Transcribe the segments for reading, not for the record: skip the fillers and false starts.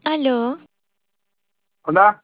Aló, Hola,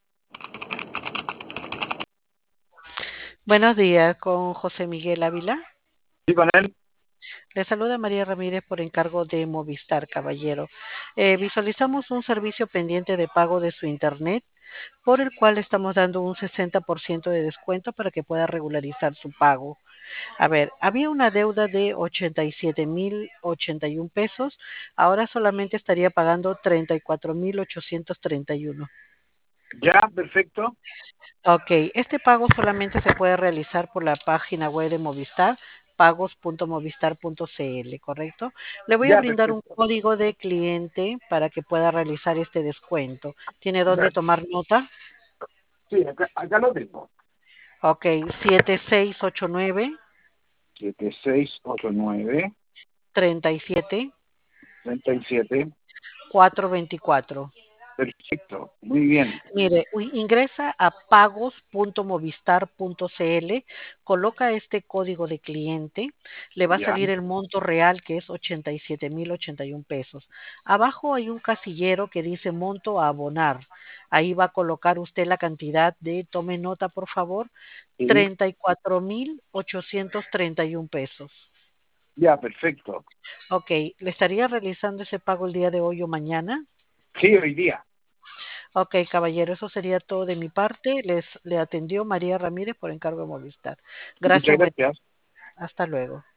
Buenos días, con José Miguel Ávila. sí, con él. Le saluda María Ramírez por encargo de Movistar, caballero. Visualizamos un servicio pendiente de pago de su internet, por el cual estamos dando un 60% de descuento para que pueda regularizar su pago. A ver, había una deuda de 87,081 pesos, ahora solamente estaría pagando 34,831. Ya, perfecto. Ok, este pago solamente se puede realizar por la página web de Movistar, pagos.movistar.cl, ¿correcto? Le voy a Ya, brindar un perfecto. código de cliente para que pueda realizar este descuento. ¿Tiene dónde Ya, tomar nota? sí, acá lo tengo. Ok, 7689 7689 37 37. 424. Perfecto, muy bien. Mire, ingresa a pagos.movistar.cl, coloca este código de cliente, le va a Ya, salir el monto real que es 87,081 pesos. Abajo hay un casillero que dice monto a abonar. Ahí va a colocar usted la cantidad de, tome nota por favor, sí, 34,831 pesos. ya, perfecto. Ok, ¿le estaría realizando ese pago el día de hoy o mañana? Sí, hoy día. Ok, caballero, eso sería todo de mi parte. Le atendió María Ramírez por encargo de Movistar. Muchas Gracias, buen día. gracias. Hasta luego.